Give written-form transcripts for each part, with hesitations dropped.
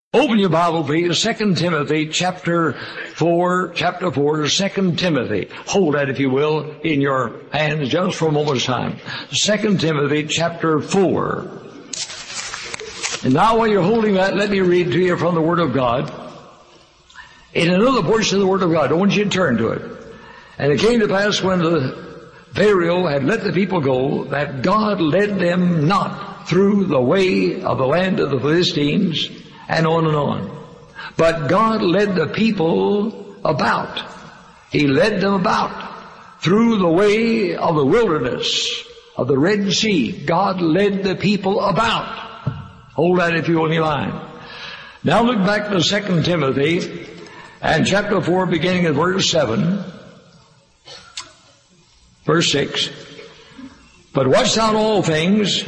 Open your Bible, please, 2 Timothy chapter 4, 2 Timothy. Hold that, if you will, in your hands just for a moment's time. 2 Timothy chapter 4. And now while you're holding that, let me read to you from the Word of God. In another portion of the Word of God, I want you to turn to it. And it came to pass when the Pharaoh had let the people go, that God led them not through the way of the land of the Philistines, and on and on. But God led the people about. He led them about through the way of the wilderness, of the Red Sea. God led the people about. Hold that if you will in your line. Now look back to 2 Timothy and chapter 4, beginning at verse 7. Verse 6. But watch thou in all things,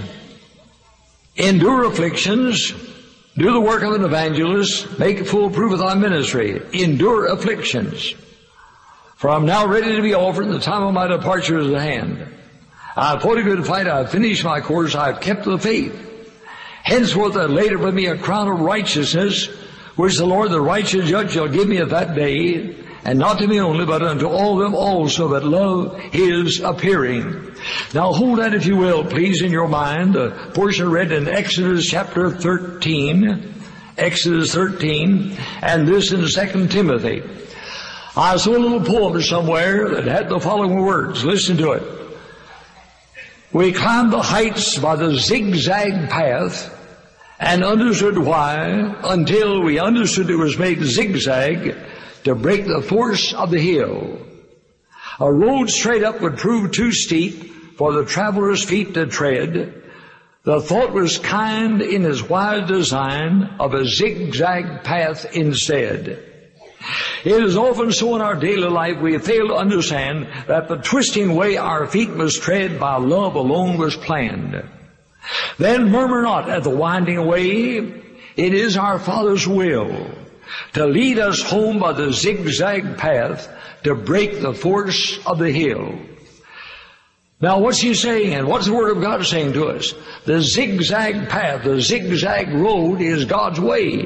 endure afflictions, do the work of an evangelist, make full proof of thy ministry, endure afflictions. For I am now ready to be offered, and the time of my departure is at hand. I have fought a good fight, I have finished my course, I have kept the faith. Henceforth I laid up for me a crown of righteousness, which the Lord the righteous judge shall give me at that day, and not to me only, but unto all them also that love his appearing. Now hold that, if you will, please, in your mind, the portion read in Exodus chapter 13, Exodus 13, and this in 2 Timothy. I saw a little poem somewhere that had the following words. Listen to it. We climbed the heights by the zigzag path, and understood why, until we understood it was made zigzag to break the force of the hill. A road straight up would prove too steep for the traveler's feet to tread. The thought was kind in its wise design of a zigzag path instead. It is often so in our daily life we fail to understand that the twisting way our feet must tread by love alone was planned. Then murmur not at the winding way. It is our Father's will to lead us home by the zigzag path to break the force of the hill. Now what's he saying, and what's the Word of God saying to us? The zigzag path, the zigzag road is God's way.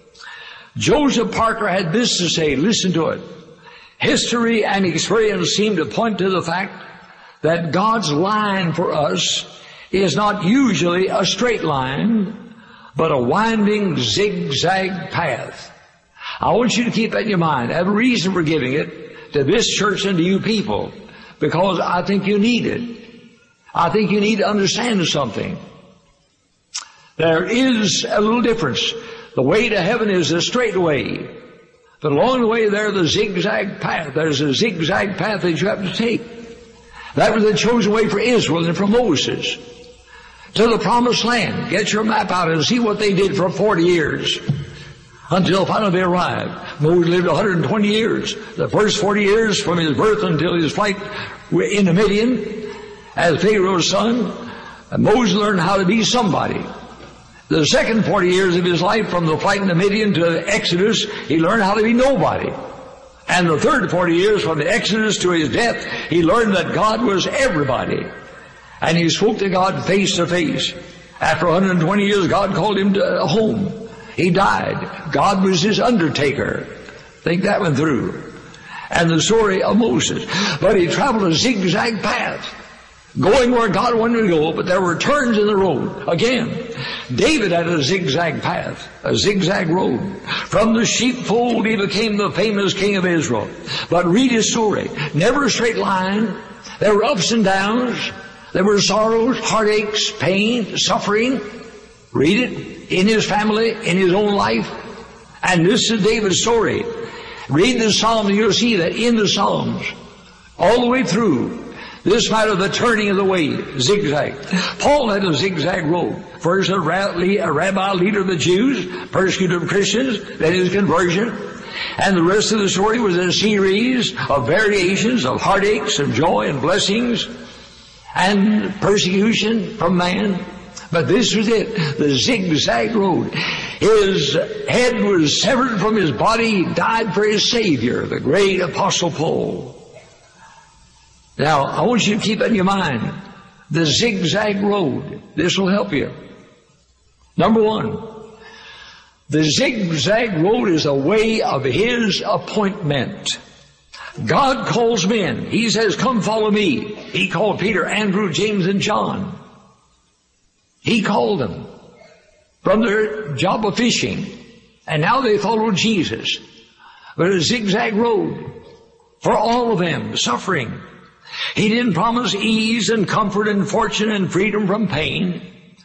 Joseph Parker had this to say, listen to it. History and experience seem to point to the fact that God's line for us is not usually a straight line, but a winding zigzag path. I want you to keep that in your mind. I have a reason for giving it to this church and to you people, because I think you need it. I think you need to understand something. There is a little difference. The way to heaven is a straight way, but along the way there's a zigzag path. There's a zigzag path that you have to take. That was the chosen way for Israel and for Moses to the promised land. Get your map out and see what they did for 40 years. Until finally they arrived. Moses lived 120 years. The first 40 years from his birth until his flight into Midian as Pharaoh's son, Moses learned how to be somebody. The second 40 years of his life from the flight into Midian to Exodus, he learned how to be nobody. And the third 40 years from the Exodus to his death, he learned that God was everybody. And he spoke to God face to face. After 120 years, God called him to home. He died. God was his undertaker. Think that one through. And the story of Moses. But he traveled a zigzag path, going where God wanted to go, but there were turns in the road. Again, David had a zigzag path, a zigzag road. From the sheepfold he became the famous king of Israel. But read his story. Never a straight line. There were ups and downs. There were sorrows, heartaches, pain, suffering. Read it. In his family, in his own life. And this is David's story. Read the Psalms and you'll see that in the Psalms, all the way through, this matter of the turning of the way, zigzag. Paul had a zigzag road. First a rabbi, leader of the Jews, persecuted Christians, then his conversion. And the rest of the story was a series of variations of heartaches and joy and blessings and persecution from man. But this was it, the zigzag road. His head was severed from his body. He died for his Savior, the great Apostle Paul. Now, I want you to keep that in your mind. The zigzag road. This will help you. Number one, The zigzag road is a way of His appointment. God calls men. He says, come follow me. He called Peter, Andrew, James, and John. He called them from their job of fishing. And now they follow Jesus. But a zigzag road for all of them, suffering. He didn't promise ease and comfort and fortune and freedom from pain.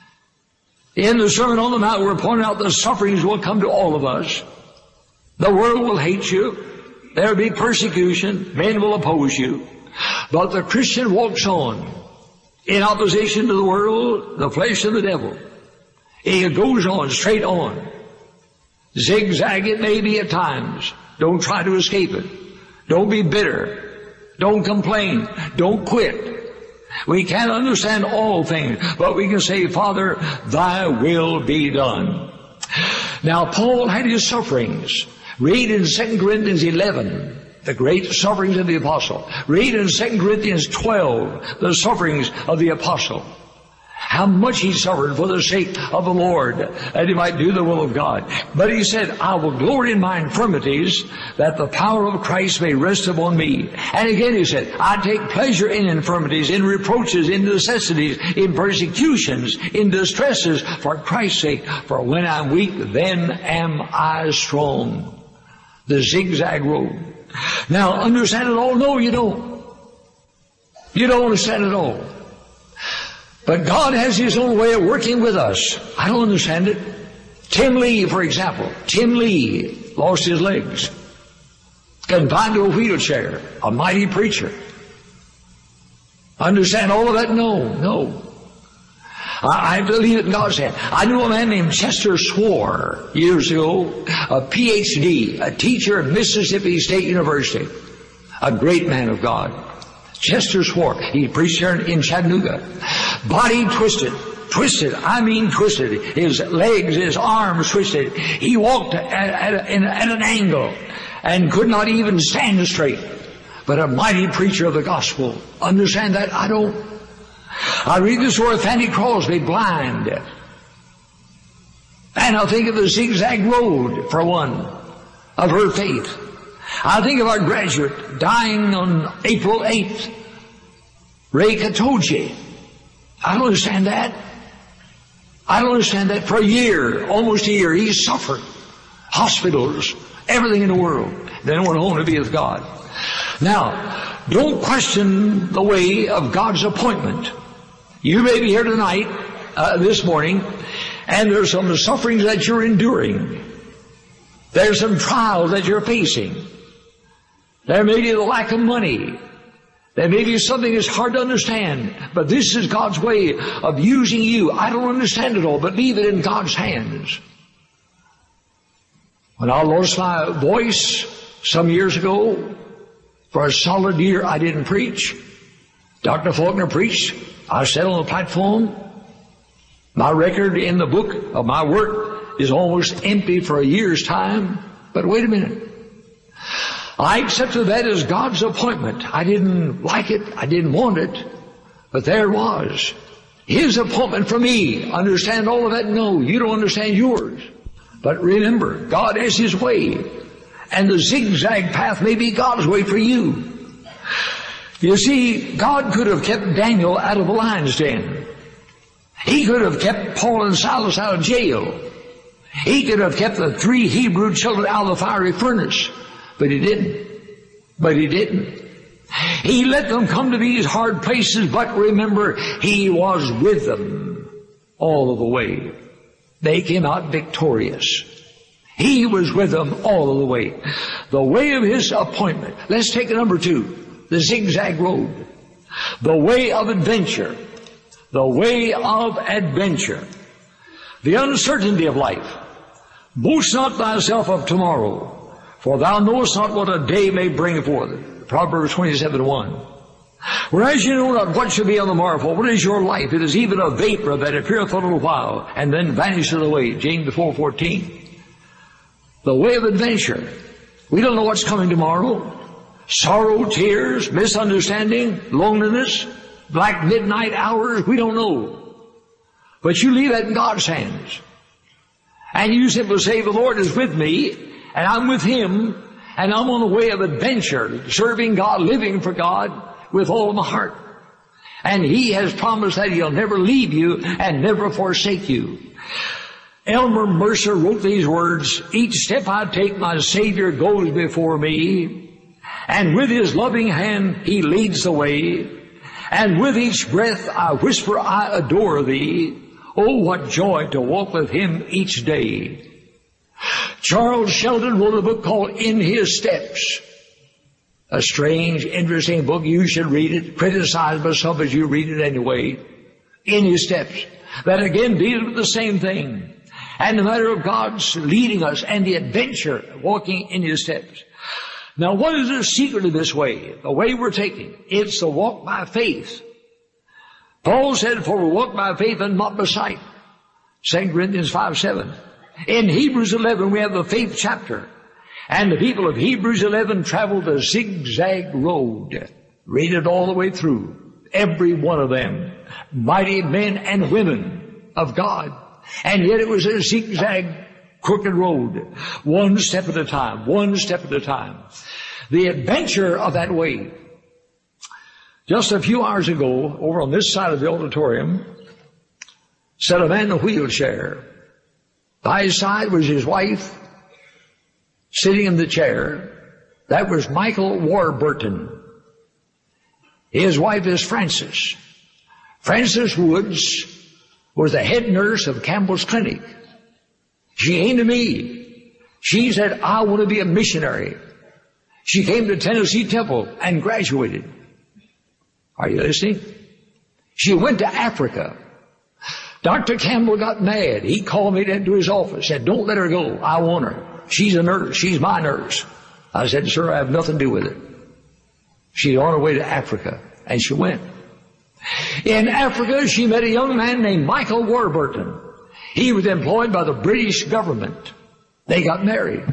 In the Sermon on the Mount, we're pointing out the sufferings will come to all of us. The world will hate you. There will be persecution. Men will oppose you. But the Christian walks on in opposition to the world, the flesh, and the devil. He goes on, straight on. Zigzag it may be at times. Don't try to escape it. Don't be bitter. Don't complain. Don't quit. We can't understand all things, but we can say, Father, Thy will be done. Now, Paul had his sufferings. Read in 2 Corinthians 11, the great sufferings of the apostle. Read in 2 Corinthians 12, the sufferings of the apostle. How much he suffered for the sake of the Lord, that he might do the will of God. But he said, I will glory in my infirmities, that the power of Christ may rest upon me. And again he said, I take pleasure in infirmities, in reproaches, in necessities, in persecutions, in distresses, for Christ's sake. For when I'm weak, then am I strong. The zigzag road. Now, understand it all? No, you don't. You don't understand it all. But God has His own way of working with us. I don't understand it. Tim Lee, for example. Tim Lee lost his legs. Confined to a wheelchair. A mighty preacher. Understand all of that? No. I believe it in God's hand. I knew a man named Chester Swore years ago, a PhD, a teacher at Mississippi State University. A great man of God. Chester Swore. He preached here in Chattanooga. Body twisted. I mean twisted. His legs, his arms twisted. He walked at an angle and could not even stand straight. But a mighty preacher of the gospel. Understand that? I don't. I read the story of Fanny Crosby, blind. And I'll think of the zigzag road, for one, of her faith. I think of our graduate dying on April 8th, Ray Katoji. I don't understand that. I don't understand that. For a year, almost a year, he suffered. Hospitals, everything in the world. Then went home to be with God. Now, don't question the way of God's appointment. You may be here tonight, this morning, and there's some sufferings that you're enduring. There's some trials that you're facing. There may be the lack of money. There may be something that's hard to understand. But this is God's way of using you. I don't understand it all, but leave it in God's hands. When I lost my voice some years ago, for a solid year I didn't preach. Dr. Faulkner preached. I sat on the platform. My record in the book of my work is almost empty for a year's time. But wait a minute. I accepted that as God's appointment. I didn't like it. I didn't want it. But there it was. His appointment for me. Understand all of that? No, you don't understand yours. But remember, God has His way. And the zigzag path may be God's way for you. You see, God could have kept Daniel out of the lion's den. He could have kept Paul and Silas out of jail. He could have kept the 3 Hebrew children out of the fiery furnace. But He didn't. He let them come to these hard places, but remember, He was with them all of the way. They came out victorious. He was with them all of the way. The way of His appointment. Let's take number 2. The zigzag road. The way of adventure. The way of adventure. The uncertainty of life. Boast not thyself of tomorrow, for thou knowest not what a day may bring forth. Proverbs 27:1. Whereas you know not what shall be on the morrow, for what is your life? It is even a vapor that appeareth a little while, and then vanisheth away. James 4:14. The way of adventure. We don't know what's coming tomorrow. Sorrow, tears, misunderstanding, loneliness, black midnight hours, we don't know. But you leave that in God's hands. And you simply say, the Lord is with me, and I'm with Him, and I'm on a way of adventure, serving God, living for God with all of my heart. And He has promised that He'll never leave you and never forsake you. Elmer Mercer wrote these words, each step I take, my Savior goes before me, and with His loving hand He leads the way, and with each breath I whisper, I adore Thee. Oh, what joy to walk with Him each day. Charles Sheldon wrote a book called In His Steps. A strange, interesting book. You should read it. Criticized by some, but you read it anyway. In His Steps. That again deals with the same thing. And the matter of God's leading us and the adventure walking in His steps. Now what is the secret of this way? The way we're taking. It's the walk by faith. Paul said, for we walk by faith and not by sight. 2 Corinthians 5:7. In Hebrews 11 we have the faith chapter. And the people of Hebrews 11 traveled a zigzag road. Read it all the way through. Every one of them. Mighty men and women of God. And yet it was a zigzag, crooked road. One step at a time. One step at a time. The adventure of that way. Just a few hours ago, over on this side of the auditorium, sat a man in a wheelchair. By his side was his wife, sitting in the chair. That was Michael Warburton. His wife is Frances. Frances Woods was the head nurse of Campbell's Clinic. She came to me. She said, I want to be a missionary. She came to Tennessee Temple and graduated. Are you listening? She went to Africa. Dr. Campbell got mad. He called me into his office, said, don't let her go. I want her. She's a nurse. She's my nurse. I said, sir, I have nothing to do with it. She's on her way to Africa. And she went. In Africa, she met a young man named Michael Warburton. He was employed by the British government. They got married.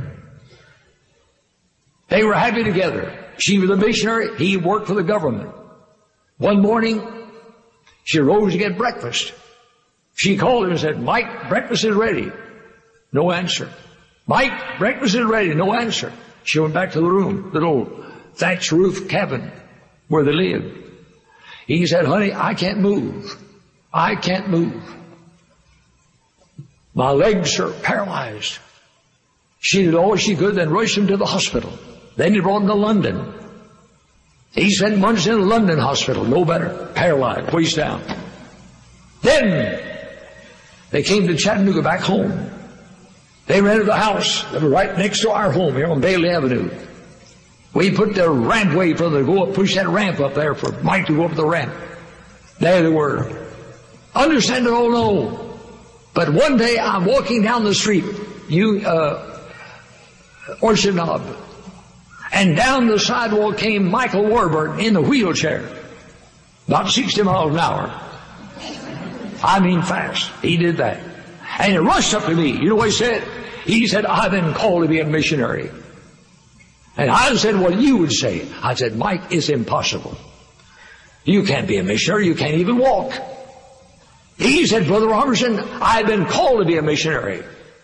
They were happy together. She was a missionary. He worked for the government. One morning, she rose to get breakfast. She called him and said, Mike, breakfast is ready. No answer. Mike, breakfast is ready. No answer. She went back to the room, the little thatch roof cabin where they lived. He said, honey, I can't move. I can't move. My legs are paralyzed. She did all she could, then rushed him to the hospital. Then he brought him to London. He spent months in a London hospital, no better, paralyzed, waist down. Then they came to Chattanooga back home. They rented a house that was right next to our home here on Bailey Avenue. We put the rampway for them to go up, push that ramp up there for Mike to go up the ramp. There they were. Understand it all? No. But one day I'm walking down the street, Orchard Knob, and down the sidewalk came Michael Warburton in a wheelchair, about 60 miles an hour. I mean fast. He did that. And he rushed up to me. You know what he said? He said, I've been called to be a missionary. And I said, what you would say. I said, Mike, it's impossible. You can't be a missionary. You can't even walk. He said, Brother Robertson, I've been called to be a missionary.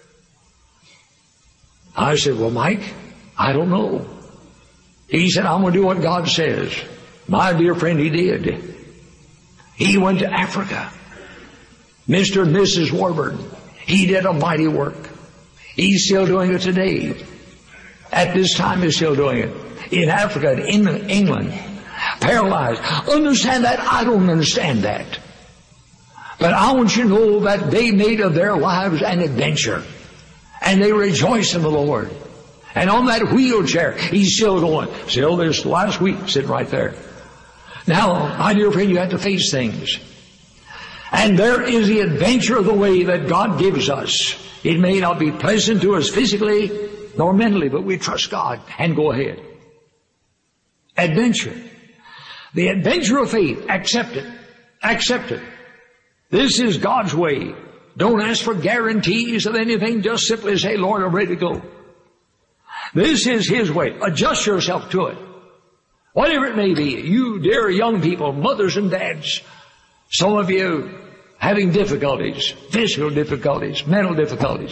I said, well, Mike, I don't know. He said, I'm going to do what God says. My dear friend, he did. He went to Africa. Mr. and Mrs. Warburton. He did a mighty work. He's still doing it today. At this time, he's still doing it. In Africa, in England. Paralyzed. Understand that? I don't understand that. But I want you to know that they made of their lives an adventure. And they rejoice in the Lord. And on that wheelchair, he's still going. Still this last week, sitting right there. Now, my dear friend, you have to face things. And there is the adventure of the way that God gives us. It may not be pleasant to us physically nor mentally, but we trust God and go ahead. Adventure. The adventure of faith. Accept it. Accept it. This is God's way. Don't ask for guarantees of anything. Just simply say, Lord, I'm ready to go. This is His way. Adjust yourself to it. Whatever it may be. You dear young people, mothers and dads, some of you having difficulties, physical difficulties, mental difficulties.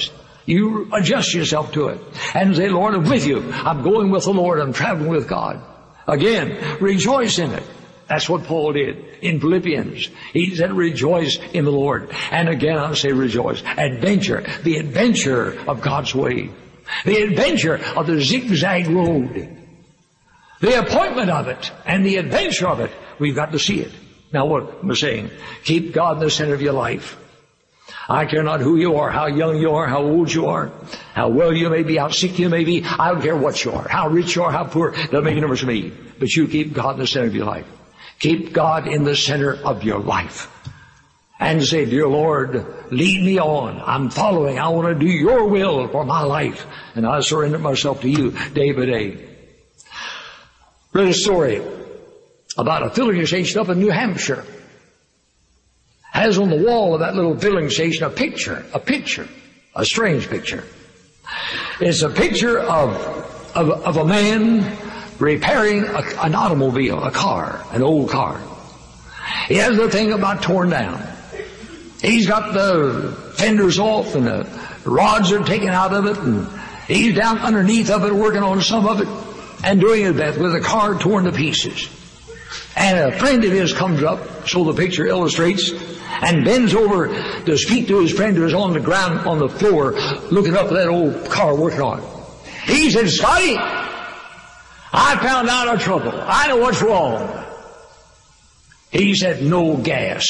You adjust yourself to it and say, Lord, I'm with you. I'm going with the Lord. I'm traveling with God. Again, rejoice in it. That's what Paul did in Philippians. He said, rejoice in the Lord. And again, I'll say rejoice. Adventure. The adventure of God's way. The adventure of the zigzag road. The appointment of it and the adventure of it. We've got to see it. Now what am I saying? Keep God in the center of your life. I care not who you are, how young you are, how old you are, how well you may be, how sick you may be. I don't care what you are, how rich you are, how poor. Doesn't make a difference to me. But you keep God in the center of your life. Keep God in the center of your life. And say, dear Lord, lead me on. I'm following. I want to do your will for my life. And I surrender myself to you day by day. Read a story about a filling station up in New Hampshire. Has on the wall of that little filling station a picture, a strange picture. It's a picture of a man repairing an automobile, a car, an old car. He has the thing about torn down. He's got the fenders off and the rods are taken out of it, and he's down underneath of it working on some of it and doing his best with the car torn to pieces. And a friend of his comes up, so the picture illustrates, and bends over to speak to his friend who is on the ground, on the floor, looking up at that old car working on it. He said, Scotty, I found out a trouble. I know what's wrong. He said, no gas.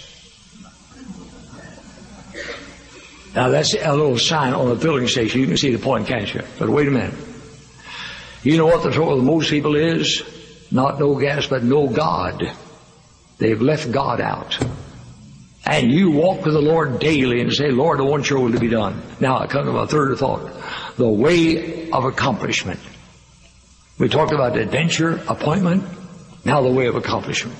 Now that's a little sign on the filling station. You can see the point, can't you? But wait a minute. You know what the trouble with most people is? Not no gas, but no God. They've left God out. And you walk with the Lord daily and say, Lord, I want your will to be done. Now I come to my third thought. The way of accomplishment. We talked about adventure, appointment, now the way of accomplishment.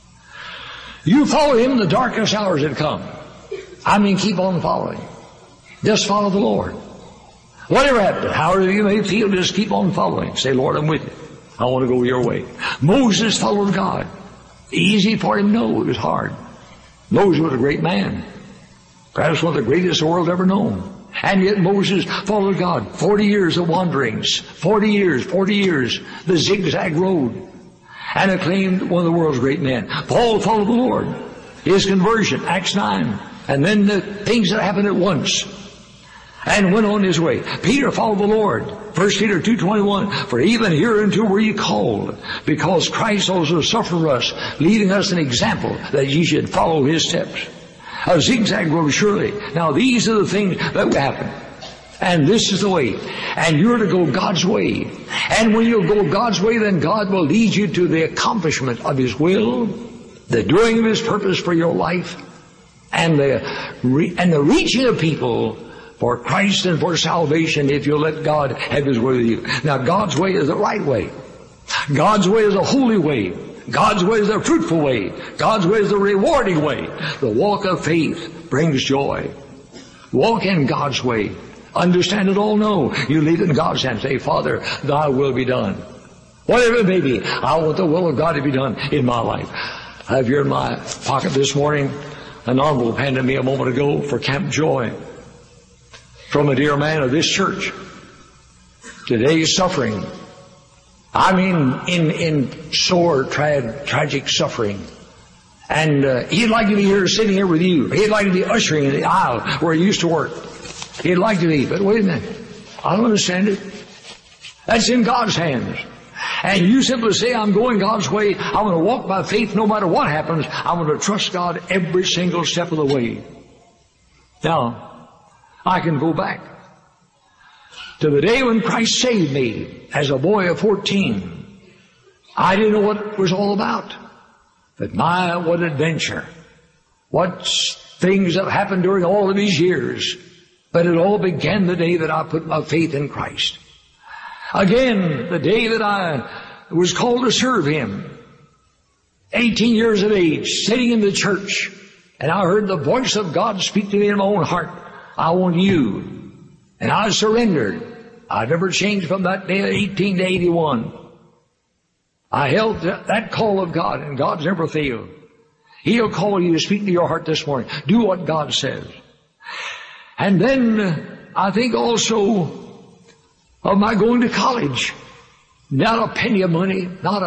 You follow Him in the darkest hours that come. I mean, keep on following. Just follow the Lord. Whatever happens, however you may feel, just keep on following. Say, Lord, I'm with you. I want to go your way. Moses followed God. Easy for him? No, it was hard. Moses was a great man. Perhaps one of the greatest the world ever known. And yet Moses followed God. 40 years of wanderings. 40 years, the zigzag road. And acclaimed one of the world's great men. Paul followed the Lord. His conversion, Acts 9. And then the things that happened at once. And went on his way. Peter followed the Lord. 1 Peter 2:21, for even hereunto were ye called, because Christ also suffered for us, leaving us an example that ye should follow His steps. A zigzag road, surely. Now these are the things that happen. And this is the way. And you're to go God's way. And when you go God's way, then God will lead you to the accomplishment of His will, the doing of His purpose for your life, and the reaching of people for Christ and for salvation if you let God have His way with you. Now God's way is the right way. God's way is a holy way. God's way is a fruitful way. God's way is a rewarding way. The walk of faith brings joy. Walk in God's way. Understand it all? No. You leave it in God's hands. Say, Father, Thy will be done. Whatever it may be, I want the will of God to be done in my life. I have here in my pocket this morning an envelope handed me a moment ago for Camp Joy. From a dear man of this church. Today's suffering. I mean, in sore, tragic suffering. And he'd like to be here, sitting here with you. He'd like to be ushering in the aisle where he used to work. He'd like to be, but wait a minute. I don't understand it. That's in God's hands. And you simply say, I'm going God's way. I'm going to walk by faith no matter what happens. I'm going to trust God every single step of the way. Now, I can go back to the day when Christ saved me as a boy of 14. I didn't know what it was all about. But what adventure. What things have happened during all of these years. But it all began the day that I put my faith in Christ. Again, the day that I was called to serve Him. 18 years of age, sitting in the church. And I heard the voice of God speak to me in my own heart. I want you. And I surrendered. I never changed from that day of 18 to 81. I held that call of God, and God's never failed. He'll call you to speak to your heart this morning. Do what God says. And then I think also of my going to college. Not a penny of money, not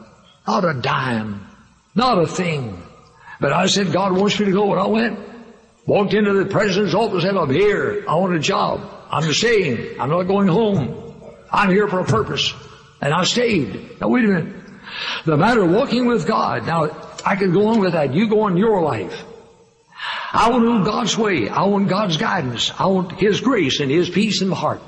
a dime, not a thing. But I said, God wants me to go, and I went. Walked into the president's office and said, I'm here. I want a job. I'm staying. I'm not going home. I'm here for a purpose. And I stayed. Now wait a minute. The matter of walking with God. Now, I could go on with that. You go on your life. I want to know God's way. I want God's guidance. I want His grace and His peace in my heart.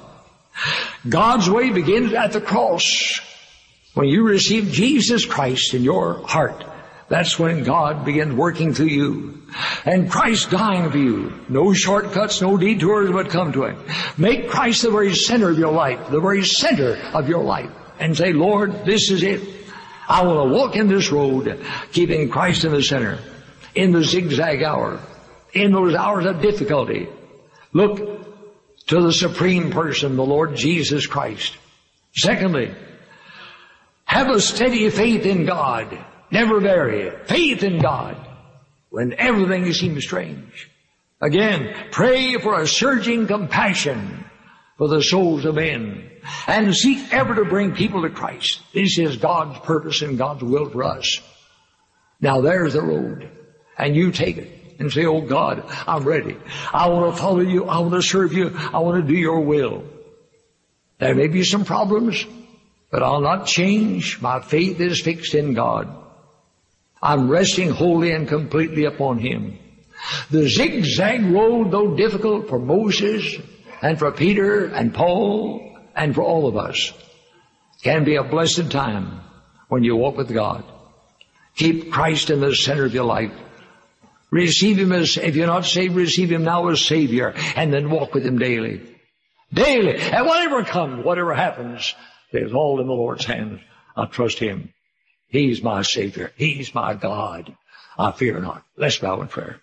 God's way begins at the cross. When you receive Jesus Christ in your heart, that's when God begins working through you. And Christ dying for you. No shortcuts, no detours, but come to Him. Make Christ the very center of your life, the very center of your life. And say, Lord, this is it. I want to walk in this road, keeping Christ in the center. In the zigzag hour. In those hours of difficulty. Look to the supreme person, the Lord Jesus Christ. Secondly, have a steady faith in God. Never vary. Faith in God when everything seems strange. Again, pray for a surging compassion for the souls of men and seek ever to bring people to Christ. This is God's purpose and God's will for us. Now there's the road, and you take it and say, oh God, I'm ready. I want to follow you. I want to serve you. I want to do your will. There may be some problems, but I'll not change. My faith is fixed in God. I'm resting wholly and completely upon Him. The zigzag road, though difficult for Moses and for Peter and Paul and for all of us, can be a blessed time when you walk with God. Keep Christ in the center of your life. Receive Him as, if you're not saved, receive Him now as Savior, and then walk with Him daily. Daily. And whatever comes, whatever happens, it's all in the Lord's hands. I trust Him. He's my Savior. He's my God. I fear not. Let's bow in prayer.